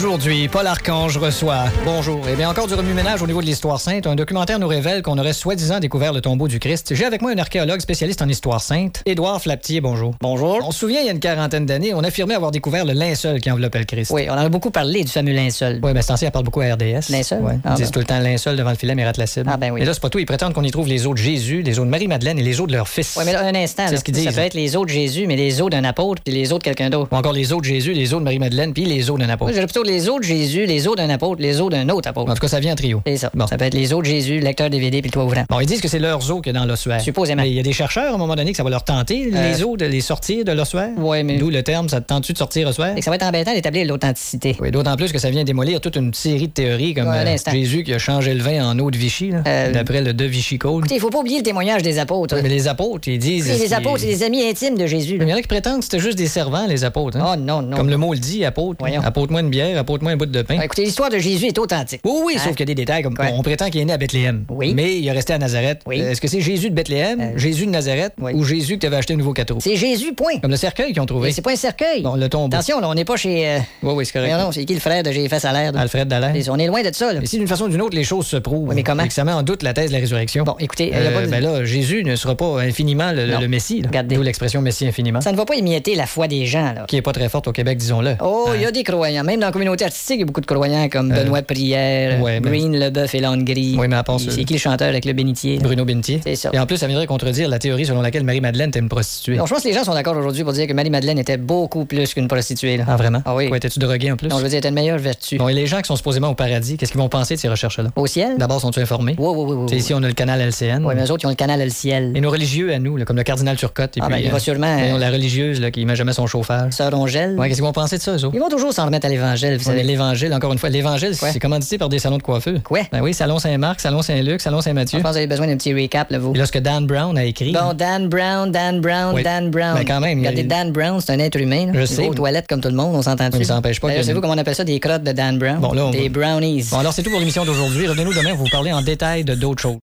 Aujourd'hui, Paul Archange reçoit... Bonjour. Eh bien, encore du remue-ménage au niveau de l'Histoire sainte. Un documentaire nous révèle qu'on aurait soi-disant découvert le tombeau du Christ. J'ai avec moi un archéologue spécialiste en Histoire sainte, Édouard Flaptier. Bonjour. Bonjour. On se souvient, il y a une quarantaine d'années, on affirmait avoir découvert le linceul qui enveloppait le Christ. Oui, on en a beaucoup parlé du fameux linceul. Oui, mais c'est ancien, elle parle beaucoup à RDS. Linceul? Ouais. Ah, Ils disent ben. tout le temps linceul devant le filet, mais rate la cible. Ah, ben oui. Et là, c'est pas tout. Ils prétendent qu'on y trouve les os de Jésus, les os de Marie-Madeleine et les os de leur fils. Oui, mais là, un instant. C'est là. ce qu'ils disent. Ça peut être les os de Jésus, mais les os d'un apôtre, puis les os de quelqu'un d'autre. Ou encore les os de Jésus, les os de Marie-Madeleine, puis les os d'un apôtre. Moi, j'aurais plutôt les os de Jésus, les os d'un apôtre, les os d'un autre apôtre. En tout cas, ça vient en trio. C'est ça. Bon. Ça peut être les os de Jésus, le lecteur DVD, puis le toit ouvrant. Bon, ils disent que c'est leurs os qu'il y a dans l'ossuaire. Supposément. Mais il y a des chercheurs, à un moment donné, que ça va leur tenter, les os, de les sortir de l'ossuaire. Ouais, mais- D'où le terme, ça te tente-tu de sortir ossuaire? Fait que ça va être embêtant d'établir l'authenticité. Oui, d'autant plus que ça vient démolir toute une série de théories comme Ouais, un instant. Jésus qui a changé le vin en eau de Vichy, là, d'après le De Vichy Code. Écoutez, il faut pas oublier le témoignage des apôtres. Mais les apôtres, ils disent... Les apôtres, c'est des amis intimes de Jésus. Il y en a qui prétendent que c'était juste des servants, les apôtres. Hein? Oh non, non. Comme le mot le dit, apôtre. Voyons. Apôtre-moi une bière, apôtre-moi un bout de pain. Écoutez, l'histoire de Jésus est authentique. Oui, oui, Hein? sauf qu'il y a des détails comme Quoi? on prétend qu'il est né à Bethléem. Oui. Mais il est resté à Nazareth. Oui. Est-ce que c'est Jésus de Bethléem, Jésus de Nazareth Oui. ou Jésus que tu avais acheté un nouveau cateau? C'est Jésus, point. Comme le cercueil qu'ils ont trouvé. Mais c'est pas un cercueil. Bon, le tombeau. Attention, là, on n'est pas chez. Oui, oui, c'est correct. Voyons donc, c'est qui le frère de J'ai fait salaire? Alfred Dallaire. On est loin de ça, là. Et si d'une façon ou d'une autre les choses se prouvent, Oui, mais comment? et que ça met en doute la thèse de la résurrection, Bon, écoutez, y a pas de- ben là, Jésus ne sera pas infiniment Non. le Messie. là. Regardez. D'où l'expression Messie infiniment, Ça ne va pas émietter la foi des gens, là. qui est pas très forte au Québec, disons-le. Oh, il y a des croyants. Même dans la communauté artistique, il y a beaucoup de croyants comme Benoît Prière, ouais, ben- Green, Leboeuf et Landry. Oui, mais à part Puis ça- C'est qui le chanteur avec le bénitier? là? Bruno Bintier. C'est ça. Et en plus, ça viendrait contredire la théorie selon laquelle Marie-Madeleine était une prostituée. Donc, je pense que les gens sont d'accord aujourd'hui pour dire que Marie-Madeleine était beaucoup plus qu'une prostituée, là. Ah, vraiment? Ah oui. Quoi, étais-tu drogué en plus? Donc, je veux dire, elle était une meilleure vertu. Bon, et les gens qui sont supposément au paradis, qu'est-ce qu'ils vont penser de ces recherches-là? Au ciel? D'abord, sont-ils informés? Oui, oui, oui. Tu sais, ici, on a le canal LCN. Oui, mais eux autres, ils ont le canal à le ciel. Et nos religieux à nous, là, comme le cardinal Turcotte. Et Ah, puis, ben, il va sûrement, voyons, la religieuse là, qui met jamais son chauffage. Sœur Ongèle. Ouais, qu'est-ce qu'ils vont penser de ça, eux autres? Ils vont toujours s'en remettre à l'évangile, vous Ouais, savez. mais l'évangile, encore une fois, l'évangile, Quoi? c'est commandité par des salons de coiffure. Quoi? Ben oui, Salon Saint-Marc, Salon Saint-Luc, Salon Je Saint-Mathieu. pense que vous avez besoin d'un petit recap, là, vous. Et là, ce que Dan Brown a écrit. Bon, Dan Brown. Oui. Dan Brown. Mais quand même, Regardez, il- Dan Brown, c'est un être humain. Là. Je Il sais. va aux toilettes comme tout le monde, on s'entend-tu? Oui, mais ça n'empêche pas D'ailleurs, que- savez-vous comment on appelle ça, des crottes de Dan Brown? Bon, là, on Des va- brownies. Bon, alors c'est tout pour l'émission d'aujourd'hui. Revenez-nous demain, on va vous parler en détail de d'autres choses.